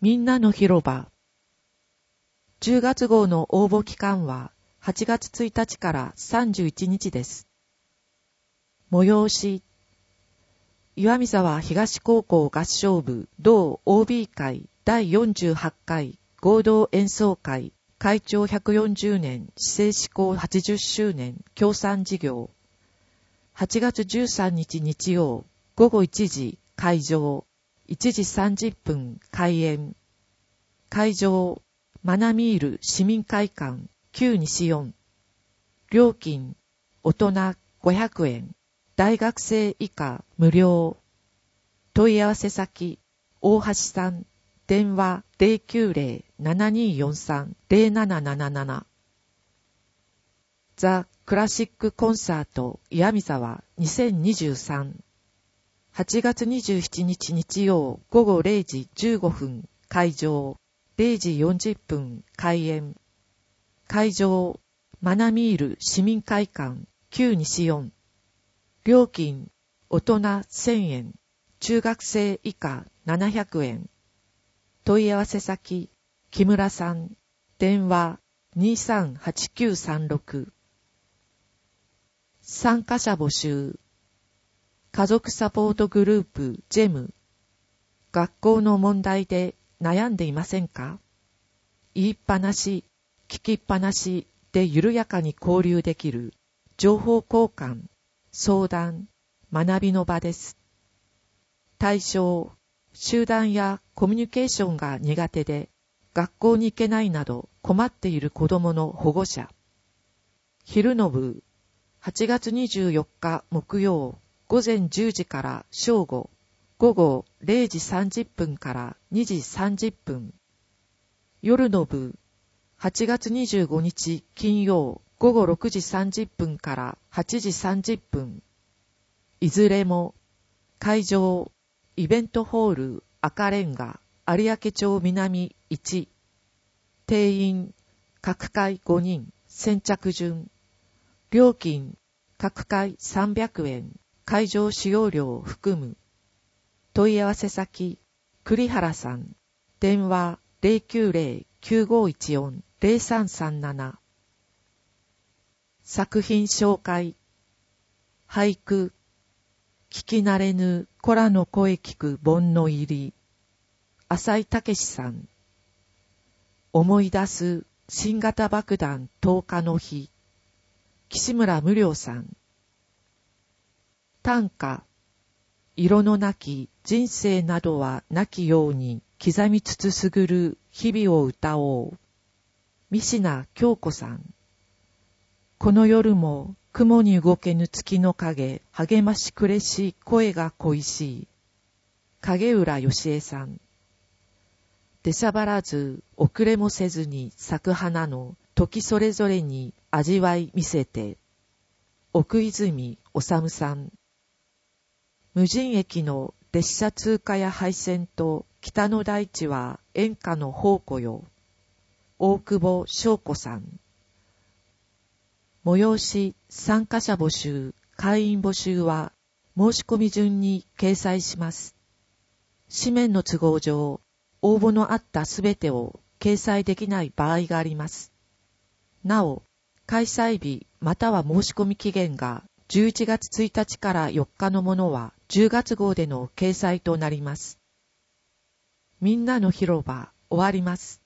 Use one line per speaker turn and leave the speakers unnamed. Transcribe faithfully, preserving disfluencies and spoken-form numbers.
みんなの広場。じゅうがつ号の応募期間ははちがつついたちからさんじゅういちにちです。催し。岩見沢東高校合唱部同 オービー 会だいよんじゅうはちかい合同演奏会会長ひゃくよんじゅうねん市政施行はちじゅっしゅうねん協賛事業。はちがつじゅうさんにち日曜ごごいちじ会場いちじさんじゅっぷん開演。会場マナミール市民会館旧西よん。料金大人ごひゃくえん大学生以下無料。問い合わせ先大橋さん電話 ゼロきゅうゼロ ななによんさん ゼロなななななな。ザ・クラシックコンサート岩見沢にせんにじゅうさん。はちがつにじゅうしちにち日曜ごごれいじじゅうごふん会場れいじよんじゅっぷん開演。会場マナミール市民会館旧西よん。料金大人せんえん中学生以下ななひゃくえん。問い合わせ先木村さん電話 にさんはちきゅうさんろく。参加者募集。家族サポートグループジェム。学校の問題で悩んでいませんか？言いっぱなし、聞きっぱなしで緩やかに交流できる情報交換、相談、学びの場です。対象、集団やコミュニケーションが苦手で学校に行けないなど困っている子どもの保護者。昼の部、はちがつにじゅうよっか木曜、ごぜんじゅうじから正午、午後れいじさんじゅっぷんからにじさんじゅっぷん。夜の部、はちがつにじゅうごにち金曜、午後ろくじさんじゅっぷんからはちじさんじゅっぷん。いずれも、会場、イベントホール赤レンガ、有明町南いち。定員、各回ごにん、先着順。料金、各回さんびゃくえん。会場使用料を含む。問い合わせ先、栗原さん。電話 ゼロきゅうゼロ きゅうごいちよん ゼロさんさんなな。作品紹介。俳句。聞き慣れぬ子らの声聞く盆の入り。浅井武さん。思い出す新型爆弾投下の日。岸村無良さん。短歌。色のなき人生などはなきように刻みつつすぐる日々を歌おう。三品京子さん。この夜も雲に動けぬ月の影、励ましくれし声が恋しい。影浦義恵さん。出しゃばらず遅れもせずに咲く花の時それぞれに味わい見せて。奥泉治さん。無人駅の列車通過や廃線と北の大地は演歌の宝庫よ。大久保翔子さん。催し参加者募集、会員募集は申し込み順に掲載します。紙面の都合上、応募のあったすべてを掲載できない場合があります。なお、開催日または申し込み期限がじゅういちがつついたちからよっかのものはじゅうがつ号での掲載となります。みんなの広場終わります。